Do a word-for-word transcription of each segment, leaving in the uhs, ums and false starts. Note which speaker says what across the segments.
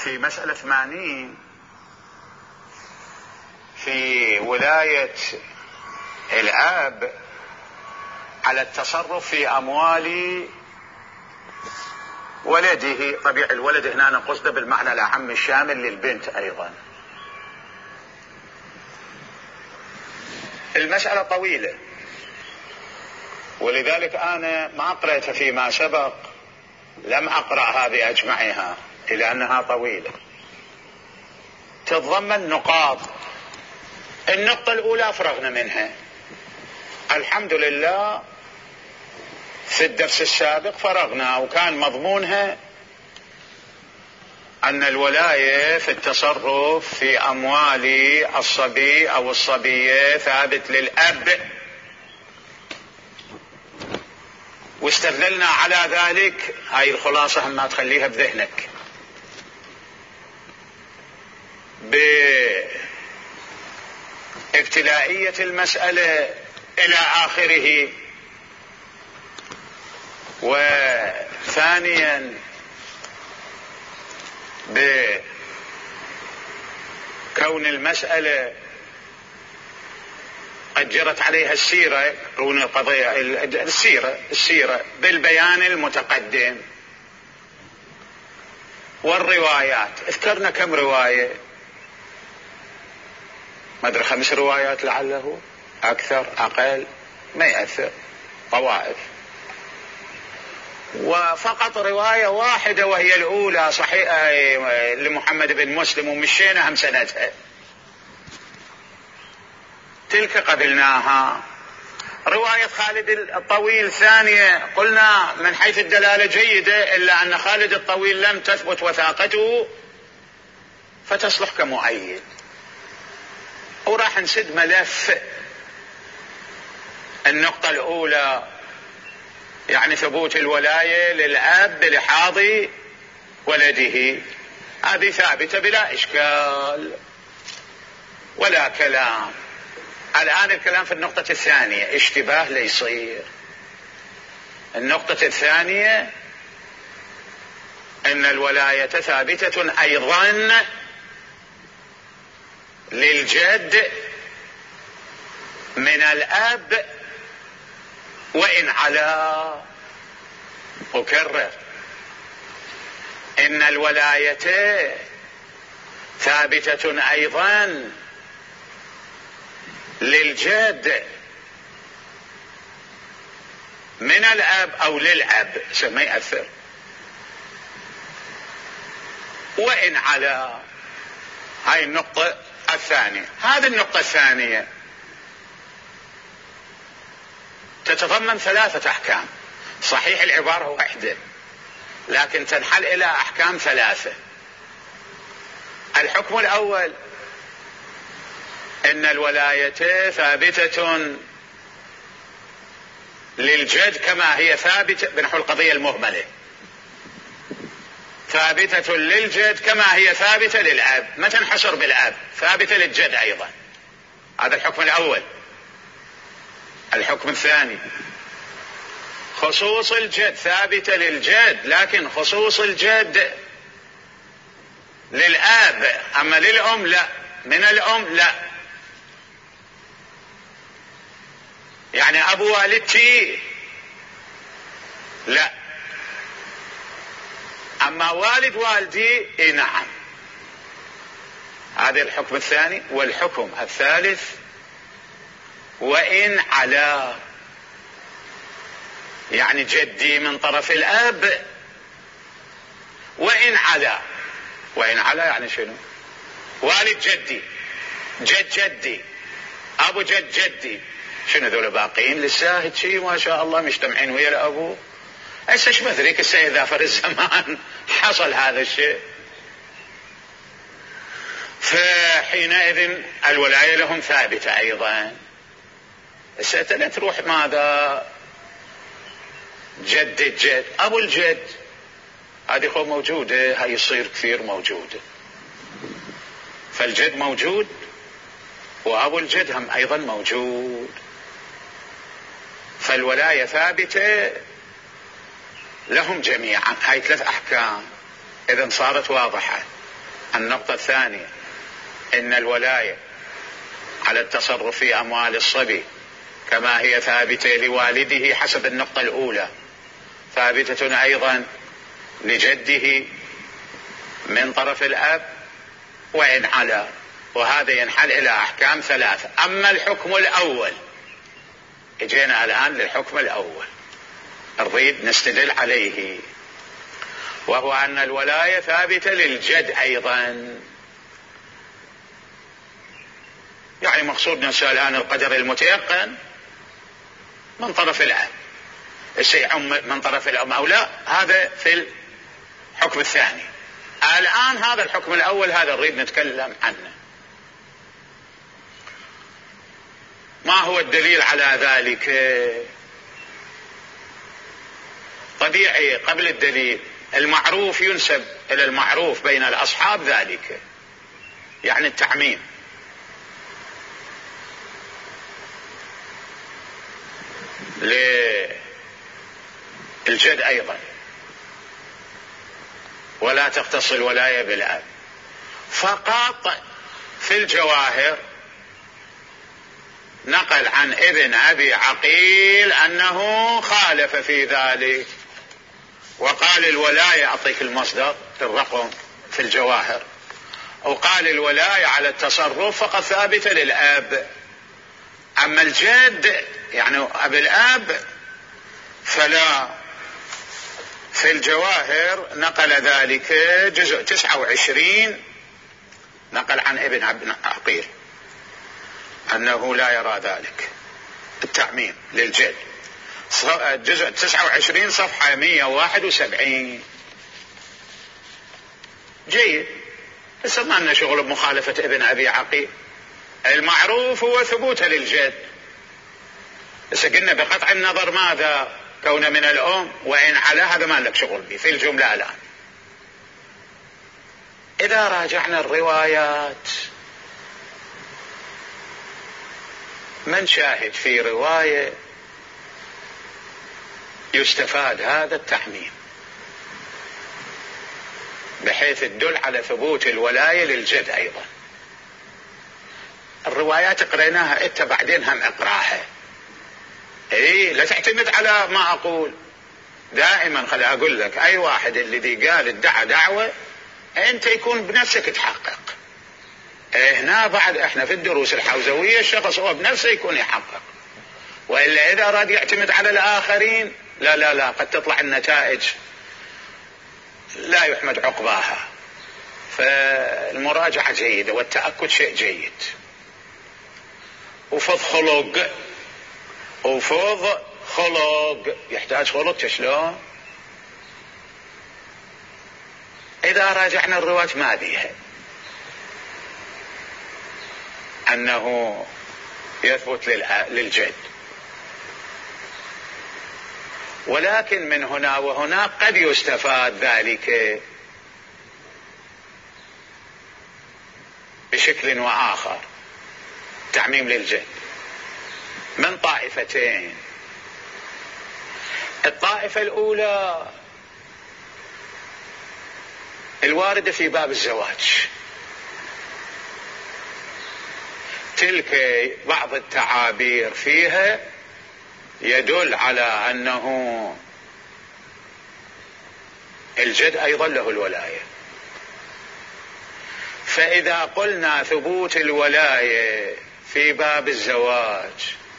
Speaker 1: في مسألة ثمانين في ولاية الأب على التصرف في أموال ولده. طبيعي الولد هنا نقصده بالمعنى الأعم الشامل للبنت أيضا. المسألة طويلة، ولذلك أنا ما قرأت فيما سبق، لم أقرأ هذه أجمعها إلى أنها طويلة، تتضمن نقاط. النقطة الأولى فرغنا منها الحمد لله في الدرس السابق، فرغنا وكان مضمونها أن الولاية في التصرف في أموال الصبي أو الصبية ثابت للأب، واستدللنا على ذلك. هاي الخلاصة هم ما تخليها بذهنك. بابتلائية المسألة إلى آخره. وثانيا بكون المسألة قد جرت عليها السيرة، كون القضية السيرة السيرة بالبيان المتقدم والروايات. اذكرنا كم رواية؟ ما أدري، خمس روايات لعله، أكثر أقل ما يأثر، طوائف. وفقط رواية واحدة وهي الأولى صحيحة لمحمد بن مسلم ومشينا هم سندها، تلك قبلناها. رواية خالد الطويل ثانية قلنا من حيث الدلالة جيدة، إلا أن خالد الطويل لم تثبت وثاقته فتصلح كمؤيد. وراح نسد ملف النقطة الأولى، يعني ثبوت الولاية للأب لحاض ولده، هذه ثابتة بلا إشكال ولا كلام. الآن الكلام في النقطة الثانية، اشتباه ليصير. النقطة الثانية أن الولاية ثابتة أيضا للجد من الأب وإن على. أكرر، إن الولاية ثابتة أيضا للجد من الأب أو للأب، ما يأثر، وإن على. هاي النقطة الثانية. هذه النقطة الثانية تتضمن ثلاثة أحكام. صحيح العبارة واحدة لكن تنحل إلى أحكام ثلاثة. الحكم الأول إن الولاية ثابتة للجد كما هي ثابتة بنحو القضية المهملة، ثابتة للجد كما هي ثابتة للأب، ما تنحصر بالأب، ثابتة للجد أيضا. هذا الحكم الأول. الحكم الثاني خصوص الجد ثابتة للجد، لكن خصوص الجد للآب، أما للأم لا، من الأم لا. يعني أبو والدتي لا، أما والد والدي إيه نعم. هذا الحكم الثاني. والحكم الثالث وإن على، يعني جدي من طرف الأب وإن على. وإن على يعني شنو؟ والد جدي، جد جدي، أبو جد جدي، شنو ذول باقين للشاهد شيء ما شاء الله مجتمعين ويا الأبو. هسه ايش بدريك هسه إذا فر الزمان حصل هذا الشيء، فحينئذ الولاية لهم ثابتة أيضا. هسه تروح ماذا؟ جد الجد، أبو الجد، هذه خو موجودة، هاي يصير كثير موجودة. فالجد موجود وأبو الجد هم أيضا موجود، فالولاية ثابتة لهم جميعا. هاي ثلاث أحكام إذن صارت واضحة. النقطة الثانية إن الولاية على التصرف في أموال الصبي كما هي ثابتة لوالده حسب النقطة الأولى، ثابتة أيضا لجده من طرف الأب وإن علا، وهذا ينحل إلى أحكام ثلاثة. أما الحكم الأول، اجينا الآن للحكم الأول نريد نستدل عليه، وهو أن الولاية ثابتة للجد أيضا. يعني مقصودنا الآن القدر المتيقن من طرف الأب، الشيء من طرف الأم أو لا، هذا في الحكم الثاني. الآن هذا الحكم الأول هذا نريد نتكلم عنه. ما هو الدليل على ذلك؟ طبيعي قبل الدليل المعروف ينسب إلى المعروف بين الأصحاب ذلك، يعني التعميم. للجد أيضا، ولا تختص الولاية بالأب. فقط في الجواهر نقل عن ابن أبي عقيل أنه خالف في ذلك، وقال الولاية، أعطيك المصدر الرقم في الجواهر، وقال الولاية على التصرف فقط ثابتة للأب، أما الجد يعني أبي الأب فلا. في الجواهر نقل ذلك جزء تسعة وعشرين، نقل عن ابن أبي عقيل أنه لا يرى ذلك التعميم للجد، جزء تسعة وعشرين صفحة مئة وواحد وسبعين. جيد، بس ما لنا شغل بمخالفة ابن أبي عقيل، المعروف هو ثبوته للجد. بس قلنا بقطع النظر ماذا كون من الأم وإن على، هذا ما لك شغل به في الجملة الآن. إذا راجعنا الروايات، من شاهد في رواية يستفاد هذا التعميم بحيث تدل على ثبوت الولاية للجد أيضا. الروايات قريناها انت بعدين هم اقراها، اي لا تعتمد على ما اقول دائما. خلي اقول لك اي واحد الذي قال ادعى دعوة انت يكون بنفسك تحقق. هنا بعد احنا في الدروس الحوزوية الشخص هو بنفسه يكون يحقق، وإلا إذا أراد يعتمد على الآخرين لا لا لا قد تطلع النتائج لا يحمد عقباها. فالمراجعة جيدة والتأكد شيء جيد، وفض خلق وفض خلق يحتاج خلق. شلون؟ إذا راجعنا الرواة ما بيها أنه يثبت للجد، ولكن من هنا وهنا قد يستفاد ذلك بشكل وآخر، تعميم للجد من طائفتين. الطائفة الأولى الواردة في باب الزواج، تلك بعض التعابير فيها يدل على أنه الجد أيضا له الولاية. فإذا قلنا ثبوت الولاية في باب الزواج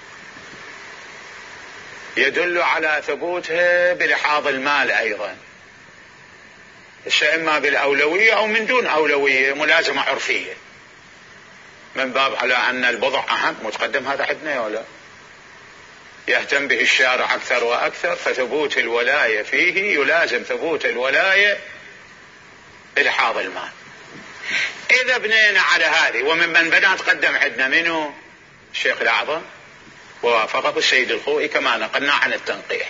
Speaker 1: يدل على ثبوتها بلحاظ المال أيضا، الشيء إما بالأولوية أو من دون أولوية، ملازمة عرفية، من باب على أن البضع أهم متقدم. هذا عندنا ولا يهتم به الشارع أكثر وأكثر، فثبوت الولاية فيه يلازم ثبوت الولاية بلحاظ المال. إذا بنينا على هذه، ومن من بنى تقدم عندنا منه الشيخ الأعظم ووافقه السيد الخوئي كما نقلنا عن التنقيح.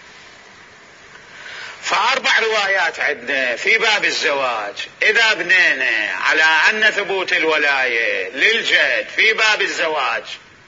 Speaker 1: فأربع روايات عندنا في باب الزواج، إذا بنينا على أن ثبوت الولاية للجد في باب الزواج،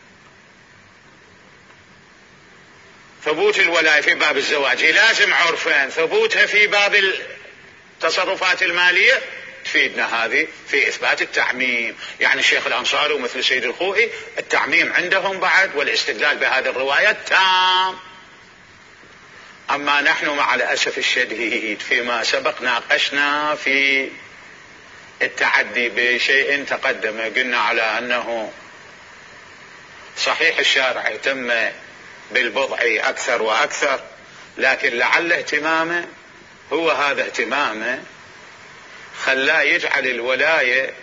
Speaker 1: ثبوت الولاية في باب الزواج يلازم عرفا ثبوتها في باب التصرفات المالية، تفيدنا هذه في إثبات التعميم. يعني الشيخ الأنصاري ومثل سيد الخوئي التعميم عندهم بعد والاستدلال بهذه الروايات تام. أما نحن مع الأسف الشديد فيما سبق ناقشنا في التعدي بشيء تقدم، قلنا على أنه صحيح الشارع يتم بالبضع أكثر وأكثر، لكن لعل اهتمامه هو هذا اهتمامه خلاه يجعل الولاية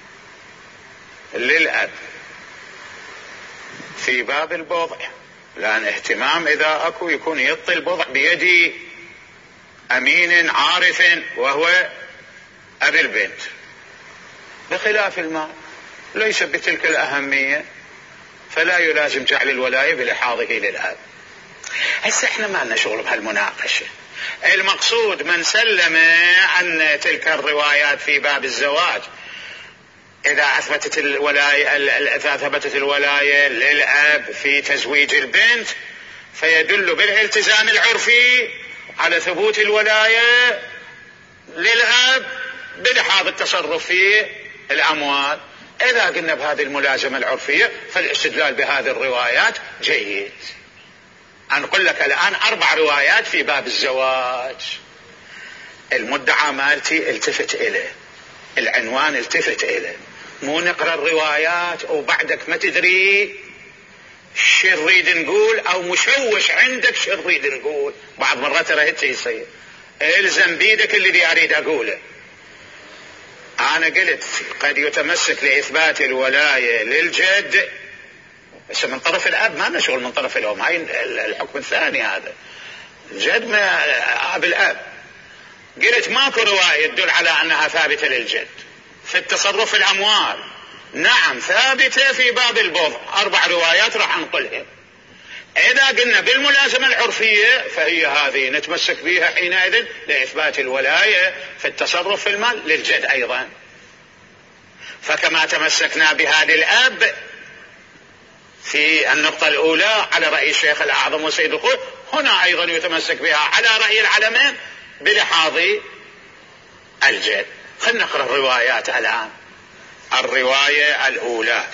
Speaker 1: للأب في باب البضع، لأن اهتمام إذا أكو يكون يعطي البضع بيد أمين عارف وهو أبي البنت، بخلاف المال ليس بتلك الأهمية، فلا يلازم جعل الولاية بلحاظه للأب. هسه احنا ما لنا شغل بهالمناقشة، المقصود من سلم أن تلك الروايات في باب الزواج إذا أثبتت الولاية إذا ثبتت الولاية للأب في تزويج البنت فيدل بالالتزام العرفي على ثبوت الولاية للأب بلحاظ التصرف في الأموال. إذا قلنا بهذه الملازمة العرفية فالاستدلال بهذه الروايات جيد. أنقل لك الآن أربع روايات في باب الزواج. المدعى مالتي التفت إليه، العنوان التفت إليه، مو نقرأ الروايات وبعدك ما تدري شو نريد نقول أو مشوش عندك شو نريد نقول. بعض مرات ترى هيك يصير، الزم بيدك اللي أريد أقوله. أنا قلت قد يتمسك لإثبات الولاية للجد بس من طرف الأب، ما نشغل من طرف الأم، هاي الحكم الثاني هذا الجد ما أب الأب. قلت ماكو رواية تدل على أنها ثابتة للجد في التصرف الأموال. نعم ثابتة في باب البضع، أربع روايات راح أنقلها. إذا قلنا بالملازمة العرفية فهي هذه نتمسك بها حينئذ لإثبات الولاية في التصرف في المال للجد أيضا. فكما تمسكنا بها للأب في النقطة الأولى على رأي الشيخ الأعظم وسيد الخوئي، هنا أيضا يتمسك بها على رأي العلمين بلحاظ الجد. خلنا نقرأ الروايات الآن. الرواية الأولى،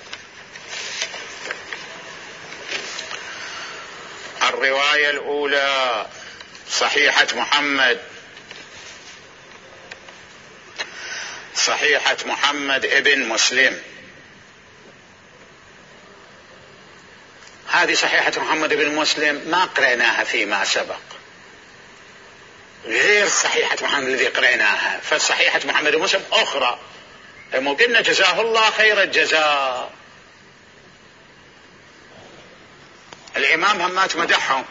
Speaker 1: الرواية الأولى صحيحة محمد صحيحة محمد ابن مسلم. هذه صحيحة محمد ابن مسلم ما قرأناها فيما سبق، غير صحيحة محمد الذي قرأناها، فصحيحة محمد ابن مسلم أخرى. مو قلنا جزاه الله خير الجزاء. الإمام همات مدحهم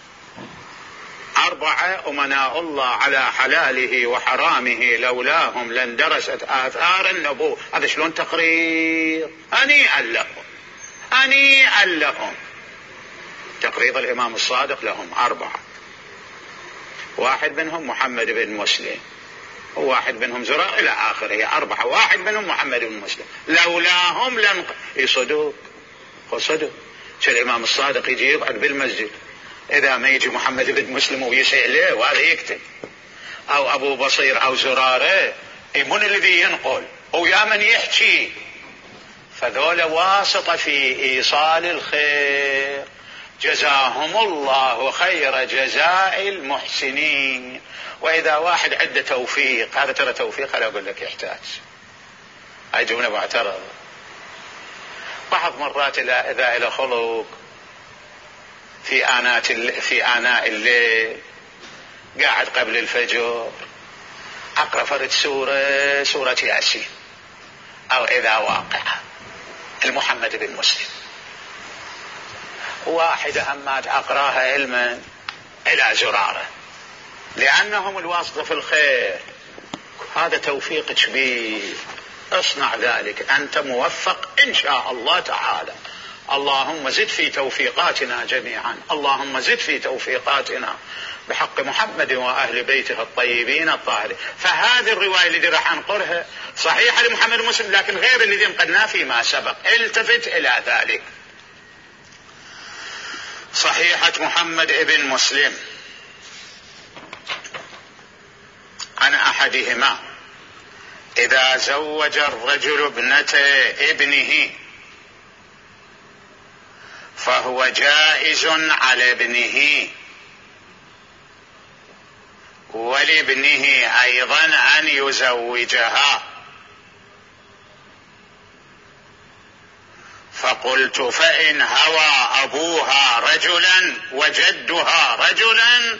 Speaker 1: أربعة أمناء الله على حلاله وحرامه لولاهم لاندرست آثار النبوة. هذا شلون تقرير؟ هنيئا لهم هنيئا لهم. تقرير الإمام الصادق لهم أربعة، واحد منهم محمد بن مسلم، وواحد منهم زرار إلى آخره، أربعة، واحد منهم محمد بن مسلم لولاهم لن يصدوك وصدوا. الإمام الصادق يجي يقعد بالمسجد، إذا ما يجي محمد بن مسلم ويسأل له وهذا يكتب، أو أبو بصير أو زراره، من الذي ينقل ويا من يحكي، فذول واسطة في إيصال الخير. جزاهم الله خير جزاء المحسنين. وإذا واحد عنده توفيق، هذا ترى توفيق أنا أقول لك يحتاج، هاي جملة معترضة. بعض مرات إذا إلى خلق في آنات في آناء الليل قاعد قبل الفجر أقرأ فرد سورة سورة ياسين، أو إذا واقعة المحمد بن مسلم، واحدة همات أقراها علما إلى زرارة، لأنهم الواسطة في الخير. هذا توفيق كبير، اصنع ذلك، أنت موفق إن شاء الله تعالى. اللهم زد في توفيقاتنا جميعا، اللهم زد في توفيقاتنا بحق محمد وأهل بيته الطيبين الطاهرين. فهذه الرواية التي راح أنقرها صحيحة لمحمد مسلم، لكن غير الذي نقلناه فيما سبق. التفت إلى ذلك. صحيحة محمد ابن مسلم عن أحدهما إذا زوج الرجل ابنة ابنه فهو جائز على ابنه ولابنه أيضا أن يزوجها. فقلت فإن هوى أبوها رجلا وجدها رجلا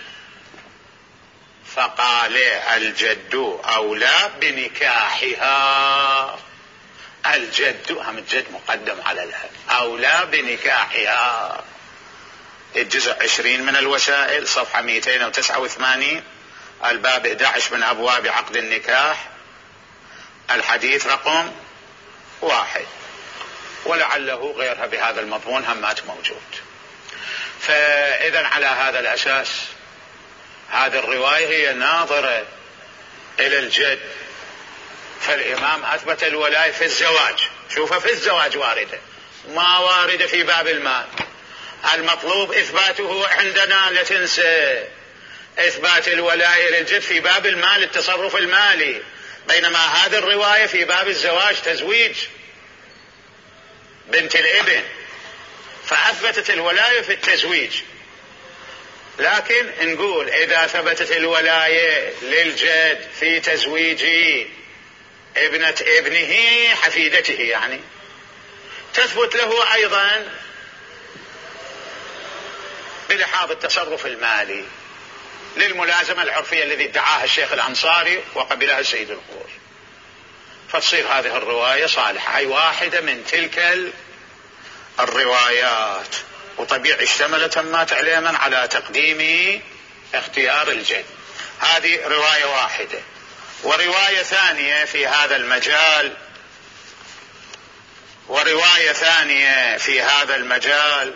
Speaker 1: فقال الجد أولى بنكاحها. الجد هم الجد مقدم على الأب، أولى بنكاحها. الجزء عشرين من الوسائل صفحة مئتين وتسعة وثمانين، الباب أحد عشر من أبواب عقد النكاح، الحديث رقم واحد، ولعله غيرها بهذا المضمون همات موجود. فإذا على هذا الأساس هذه الرواية هي ناظرة إلى الجد، فالإمام أثبت الولاية في الزواج. شوف في الزواج واردة، ما واردة في باب المال. المطلوب إثباته عندنا، لا تنسى إثبات الولاية للجد في باب المال، التصرف المالي، بينما هذه الرواية في باب الزواج، تزويج بنت الابن، فأثبتت الولاية في التزويج. لكن نقول إذا ثبتت الولاية للجد في تزويج ابنة ابنه حفيدته، يعني تثبت له أيضا بلحاظ التصرف المالي للملازمة العرفية الذي ادعاها الشيخ الأنصاري وقبلها السيد الخوي، فتصير هذه الرواية صالحة. أي واحدة من تلك الروايات، وطبيعي اشتملت همات عليما على تقديم اختيار الجد. هذه رواية واحدة. ورواية ثانية في هذا المجال ورواية ثانية في هذا المجال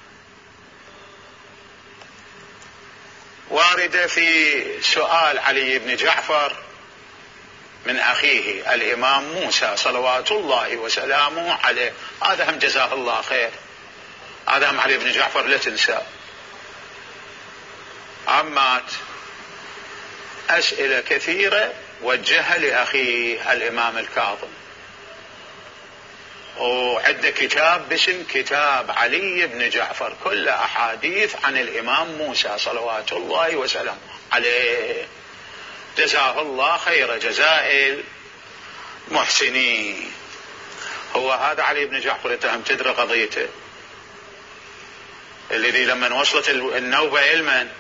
Speaker 1: واردة في سؤال علي بن جعفر من أخيه الإمام موسى صلوات الله وسلامه عليه. هذا هم جزاه الله خير، هذا هم علي بن جعفر لا تنسى. عمات أسئلة كثيرة وجهها لأخيه الإمام الكاظم، وعد كتاب باسم كتاب علي بن جعفر، كل أحاديث عن الإمام موسى صلوات الله وسلامه عليه، جزاه الله خير جزاء المحسنين. هو هذا علي بن جعفر تهم تدري قضيته، الذي لما وصلت النوبة علما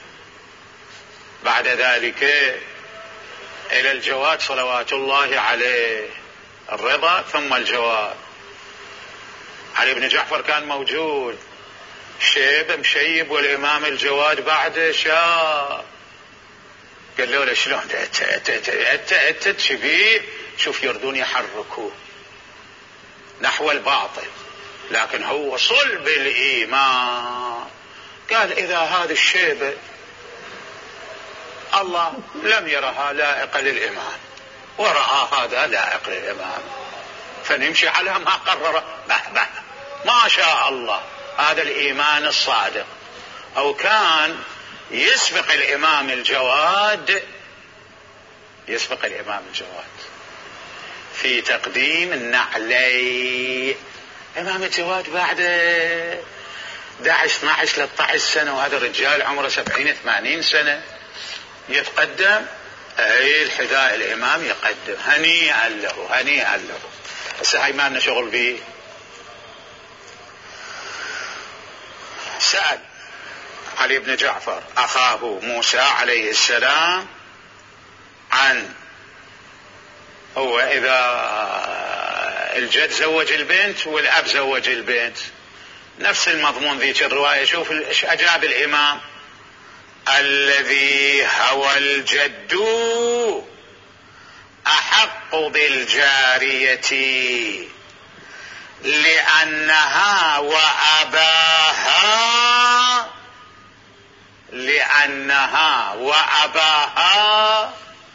Speaker 1: بعد ذلك إلى الجواد صلوات الله عليه، الرضا ثم الجواد. علي بن جعفر كان موجود شيب مشيب، والإمام الجواد بعده شاب. قال له شلون انت تشبيه؟ شوف يردون يحركوه نحو الباطل، لكن هو صلب الإيمان. قال إذا هذه الشيبة الله لم يرها لائقة للإمام ورأى هذا لائق للإمام، فنمشي على ما قرر. بح ما شاء الله، هذا الإيمان الصادق. أو كان يسبق الإمام الجواد يسبق الإمام الجواد في تقديم النعلي. إمام الجواد بعد احد عشر اثني عشر ثلاثة عشر سنة، وهذا الرجال عمره سبعين ثمانين سنة يتقدم. اي الحذاء الإمام يقدم، هنيئا له هنيئا له. هسه هاي ما لنا شغل به. سأل علي بن جعفر أخاه موسى عليه السلام عن هو إذا الجد زوج البنت والأب زوج البنت، نفس المضمون ذيك الرواية. شوف ايش أجاب الإمام: الذي هوى الجد أحق بالجارية لأنها وأباها لأنها وأباها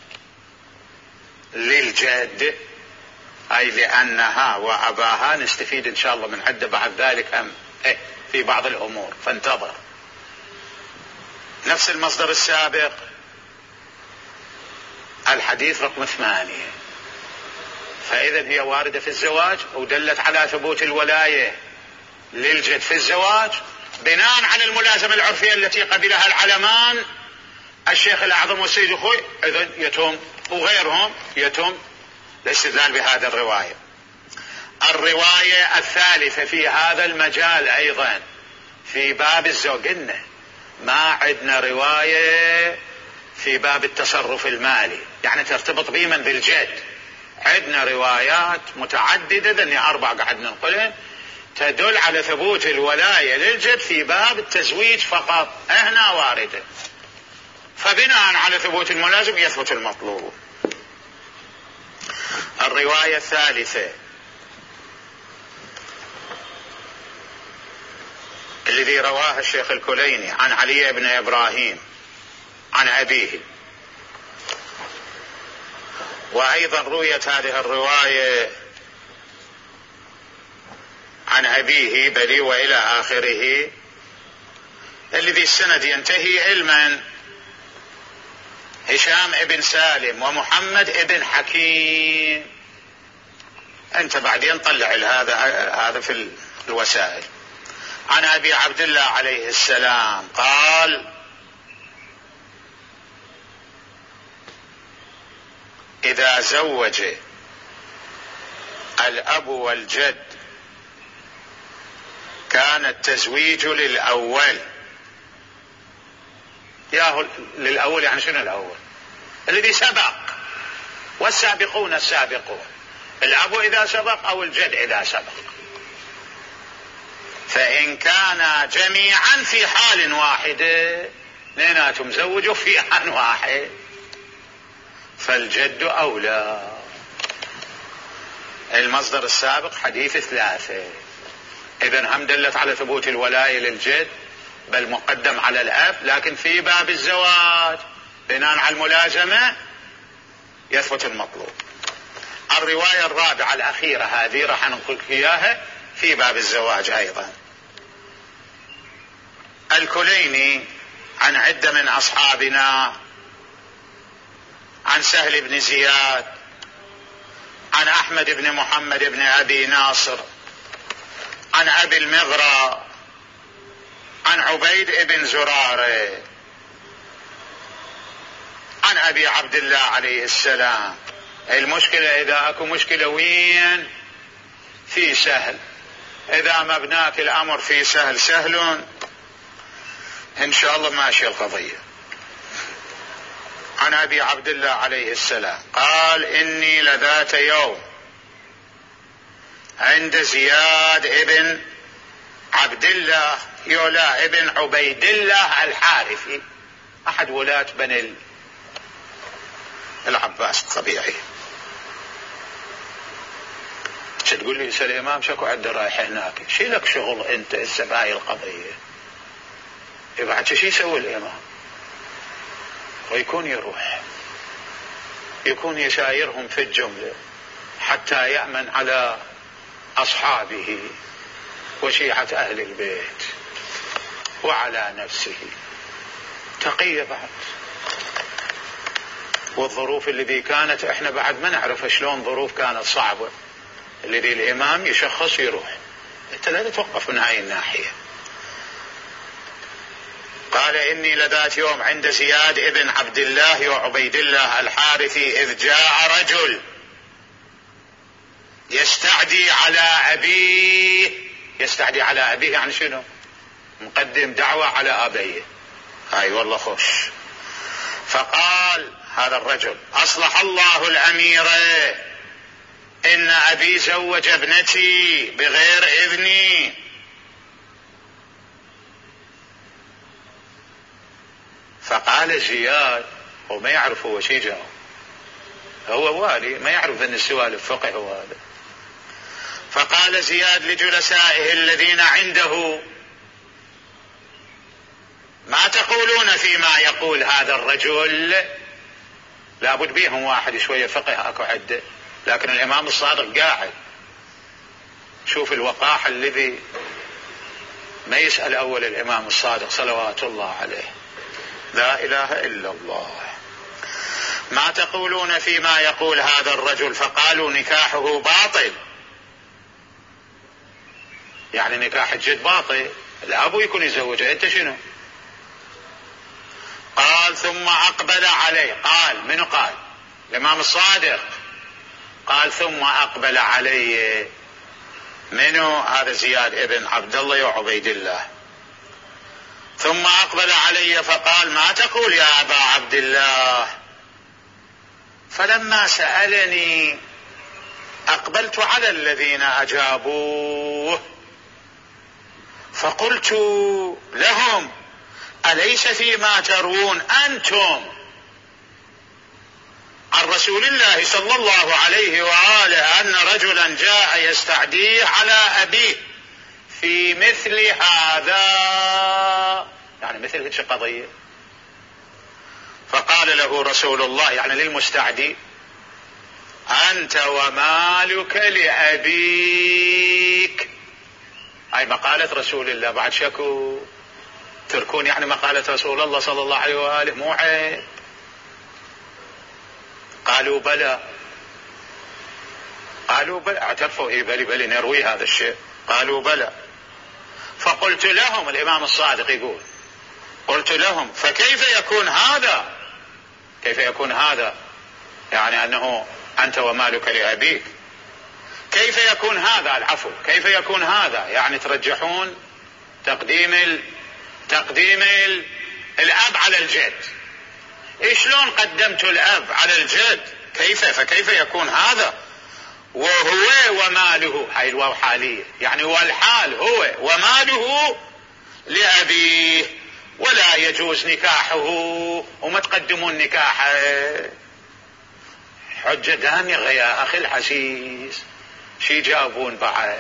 Speaker 1: للجد، أي لأنها وأباها. نستفيد إن شاء الله من عدة بعد ذلك هم إيه في بعض الأمور، فانتظر. نفس المصدر السابق، الحديث رقم ثمانية، فإذا هي واردة في الزواج ودلت على ثبوت الولاية للجد في الزواج بناء على الملازمة العرفية التي قبلها العلمان الشيخ الأعظم والسيد أخوي. إذن يتم وغيرهم يتم الاستدلال بهذا الرواية. الرواية الثالثة في هذا المجال أيضا في باب الزواج، قلنا ما عندنا رواية في باب التصرف المالي يعني ترتبط بمن بالجد، عندنا روايات متعددة ذني أربع قاعد ننقلها تدل على ثبوت الولاية للجد في باب التزويج فقط، هنا واردة، فبناء على ثبوت الملازم يثبت المطلوب. الرواية الثالثة الذي رواه الشيخ الكليني عن علي بن إبراهيم عن أبيه، وأيضا رويت هذه الرواية عن أبيه بلي وإلى آخره، الذي السند ينتهي إلى هشام ابن سالم ومحمد ابن حكيم. أنت بعدين طلع هذا هذا في الوسائل. عن أبي عبد الله عليه السلام قال: إذا زوج الأب والجد كان التزويج للأول. ياهو للأول يعني شنو الأول؟ الذي سبق، والسابقون السابقون، الأب إذا سبق أو الجد إذا سبق. فإن كان جميعا في حال واحدة اثنيناتهم زوجوا في آن واحد فالجد أولى. المصدر السابق حديث ثلاثة، إذن هم دلت على ثبوت الولاية للجد بل مقدم على الأب، لكن في باب الزواج بناء على الملازمة يثبت المطلوب. الرواية الرابعة الأخيرة هذه راح نقول إياها في باب الزواج أيضا. الكليني عن عدة من أصحابنا عن سهل بن زياد عن أحمد بن محمد بن أبي ناصر عن أبي المغرى عن عبيد بن زرارة عن أبي عبد الله عليه السلام. المشكلة إذا أكو مشكلة وين؟ في سهل. إذا مبناك الأمر في سهل سهل إن شاء الله ماشي القضية. عن أبي عبد الله عليه السلام قال: إني لذات يوم عند زياد ابن عبد الله يولى ابن عبيد الله الحارثي أحد ولاة بني العباس الطبيعي. تقول لي سأل الإمام شكو عد رايح هناك، شي لك شغل أنت السباعي القضية، يبعد شي يسوي الإمام؟ ويكون يروح يكون يسايرهم في الجملة حتى يأمن على أصحابه وشيعة أهل البيت وعلى نفسه. تقية بعد، والظروف التي كانت احنا بعد ما نعرف شلون ظروف كانت صعبة، الذي الإمام يشخص يروح. انت لا تتوقف من هاي الناحية. قال: إني لذات يوم عند زياد ابن عبد الله وعبيد الله الحارثي إذ جاء رجل يستعدي على أبيه. يستعدي على أبيه يعني شنو؟ مقدم دعوة على أبيه. هاي والله خوش. فقال هذا الرجل: أصلح الله الأمير، إن أبي زوج ابنتي بغير إذني. فقال زياد، هو ما يعرف هو شي جاء، هو والي ما يعرف أن السوالف فقه هو هذا. فقال زياد لجلسائه الذين عنده: ما تقولون فيما يقول هذا الرجل؟ لابد بيهم واحد شوية فقه أكو عده، لكن الإمام الصادق قاعد. شوف الوقاح الذي ما يسأل أول الإمام الصادق صلوات الله عليه. لا إله إلا الله. ما تقولون فيما يقول هذا الرجل؟ فقالوا نكاحه باطل، يعني نكاح الجد باطل، الأب يكون يزوجه، أنت شنو؟ قال ثم أقبل عليه. قال منو؟ قال الإمام الصادق. قال ثم أقبل علي. منو هذا؟ زياد ابن عبد الله وعبيد الله. ثم أقبل علي فقال ما تقول يا أبا عبد الله؟ فلما سألني أقبلت على الذين أجابوه فقلت لهم أليس فيما تروون أنتم عن رسول الله صلى الله عليه وآله أن رجلا جاء يستعديه على أبيه في مثل هذا، يعني مثل هذه القضية؟ فقال له رسول الله يعني للمستعدي أنت ومالك لأبيك. هاي مقالة رسول الله، بعد شكو تركون يعني مقالة رسول الله صلى الله عليه وآله مو عيب. قالوا بلى، قالوا بلى، اعترفوا هي بلي بلي نروي هذا الشيء. قالوا بلى. فقلت لهم، الإمام الصادق يقول قلت لهم فكيف يكون هذا؟ كيف يكون هذا؟ يعني أنه أنت ومالك لأبيك. كيف يكون هذا؟ العفو، كيف يكون هذا؟ يعني ترجحون تقديم ال... تقديم ال... الأب على الجد. شلون قدمت الأب على الجد؟ كيف؟ فكيف يكون هذا؟ وهو وماله، هاي الواو حالية، يعني والحال هو وماله لأبيه ولا يجوز نكاحه، وما تقدمون نكاحه. حجة دامغة يا أخي الحسيس، شي جابون بعد؟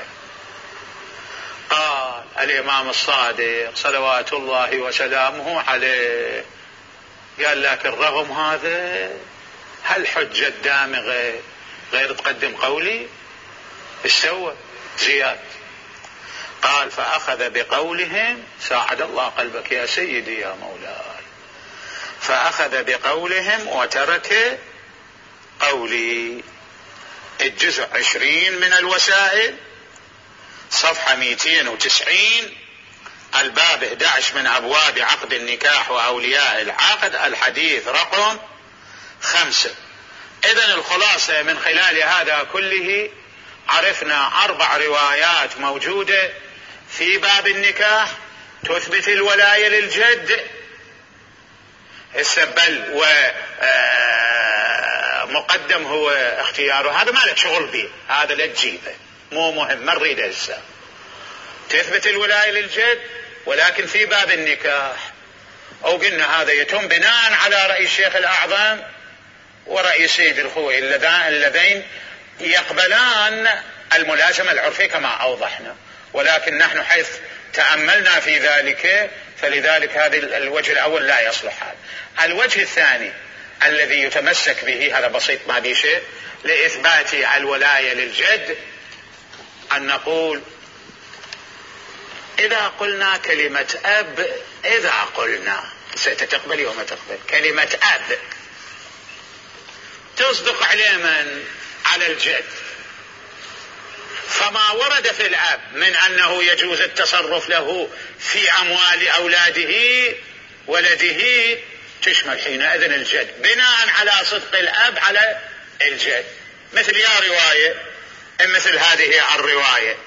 Speaker 1: قال الإمام الصادق صلوات الله وسلامه عليه قال لكن رغم هذا هل حجة دامغة غير تقدم قولي؟ ايش سوى زياد؟ قال فأخذ بقولهم، ساعد الله قلبك يا سيدي يا مولاي، فأخذ بقولهم وترك قولي. الجزء عشرين من الوسائل صفحة مئتين وتسعين، الباب أحد عشر من أبواب عقد النكاح وأولياء العقد، الحديث رقم خمسة. إذن الخلاصة من خلال هذا كله عرفنا أربع روايات موجودة في باب النكاح تثبت الولاية للجد. السبل ومقدم هو اختياره، هذا ما لك شغل به، هذا لا تجيبه، مو مهم، ما نريده هسه. تثبت الولاية للجد ولكن في باب النكاح، أو قلنا هذا يتم بناء على رأي الشيخ الأعظم ورأي سيد الخوي اللذين يقبلان الملازمة العرفية كما أوضحنا، ولكن نحن حيث تأملنا في ذلك فلذلك هذا الوجه الأول لا يصلح. هذا الوجه الثاني الذي يتمسك به، هذا بسيط ما به شيء، لإثبات الولاية للجد أن نقول إذا قلنا كلمة أب، إذا قلنا ستتقبل وما تقبل كلمة أب تصدق على من؟ على الجد. فما ورد في الأب من أنه يجوز التصرف له في أموال أولاده ولده تشمل حينئذ الجد بناء على صدق الأب على الجد. مثل يا رواية، مثل هذه الرواية،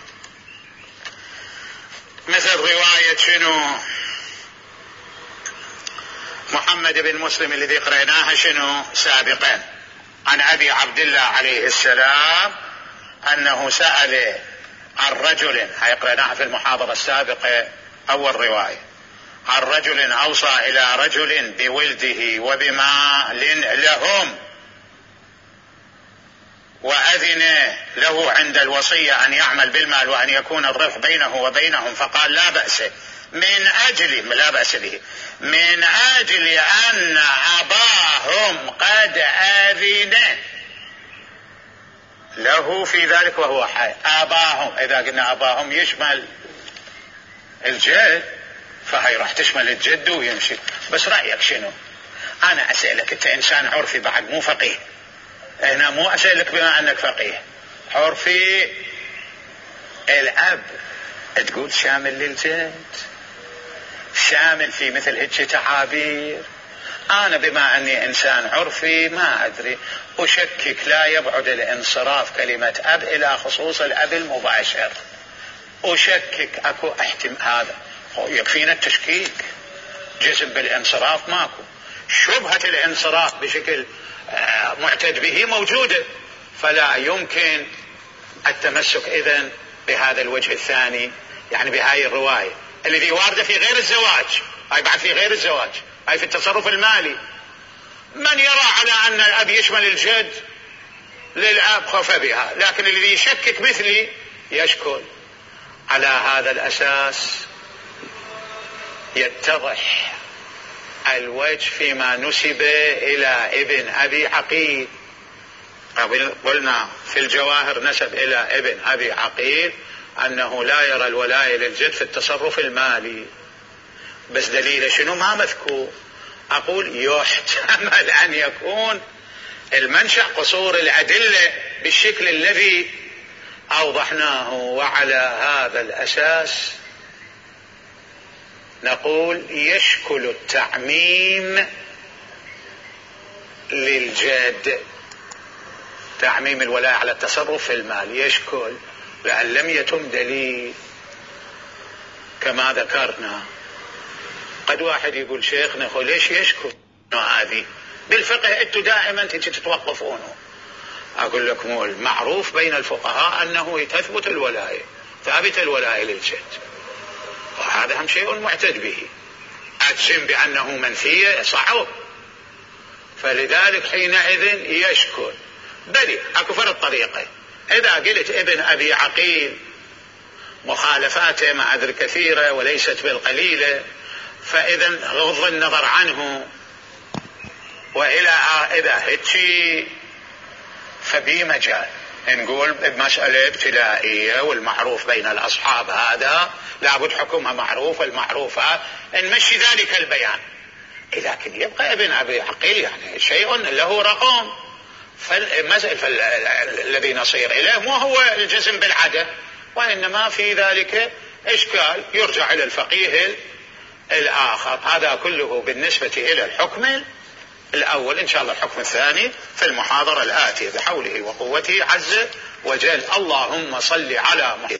Speaker 1: مثل رواية شنو محمد بن مسلم الذي قرأناها شنو سابقا عن أبي عبد الله عليه السلام أنه سأل عن رجل، هاي قرأناها في المحاضرة السابقة أول رواية، عن رجل أوصى إلى رجل بولده وبمال لهم وأذن له عند الوصية أن يعمل بالمال وأن يكون الربح بينه وبينهم، فقال لا بأس من أجل لا بأس به من أجل أن أباهم قد أذن له في ذلك وهو حي. أباهم، إذا قلنا أباهم يشمل الجد، فهي راح تشمل الجد ويمشي. بس رأيك شنو؟ أنا أسألك، أنت إنسان عرفي بعد مو فقيه، هنا مو أسألك بما أنك فقيه، عرفي. الأب تقول شامل للجد، شامل في مثل هيك تعابير. أنا بما أني إنسان عرفي ما أدري، أشكك لا يبعد الانصراف كلمة أب إلى خصوص الأب المباشر، أشكك أكو احتمال هذا، يكفينا التشكيك، جزم بالانصراف ماكو، شبهة الانصراف بشكل معتد به موجودة، فلا يمكن التمسك إذن بهذا الوجه الثاني، يعني بهاي الرواية الذي واردة في غير الزواج، أي بعد في غير الزواج، أي في التصرف المالي. من يرى على أن الأب يشمل الجد للأب خف بها، لكن الذي يشكك مثلي يشكل. على هذا الأساس يتضح الوجه فيما نسب إلى ابن أبي عقيل. قلنا في الجواهر نسب إلى ابن أبي عقيل أنه لا يرى الولاية للجد في التصرف المالي، بس دليل شنو ما مذكور. أقول يحتمل أن يكون المنشأ قصور الأدلة بالشكل الذي أوضحناه، وعلى هذا الأساس نقول يشكل التعميم للجد، تعميم الولاية على التصرف في المال يشكل، لأن لم يتم دليل كما ذكرنا. قد واحد يقول شيخنا ليش يشكل هذه بالفقه، انتم دائما تتوقفونه. أقول لكم المعروف بين الفقهاء أنه تثبت الولاية، ثابت الولاية للجد، وهذا هم شيء معتد به. أجزم بأنه منفية صعب، فلذلك حينئذ يشكل. بل أكو فرق طريقة، إذا قلت ابن أبي عقيل مخالفاته ما أدري كثيرة وليست بالقليلة، فإذا غض النظر عنه وإلى إذا هيك فبي مجال نقول بمسألة ابتدائية والمعروف بين الأصحاب هذا لابد حكمها معروف، والمعروفات نمشي ذلك البيان. لكن يبقى ابن أبي عقيل يعني شيء له رقم، فالمسألة الذي نصير إليه مو هو الجزم بالعدد، وإنما في ذلك إشكال يرجع إلى الفقيه الآخر. هذا كله بالنسبة إلى الحكم الأول. إن شاء الله الحكم الثاني في المحاضرة الآتية بحوله وقوته عز وجل. اللهم صل على محمد.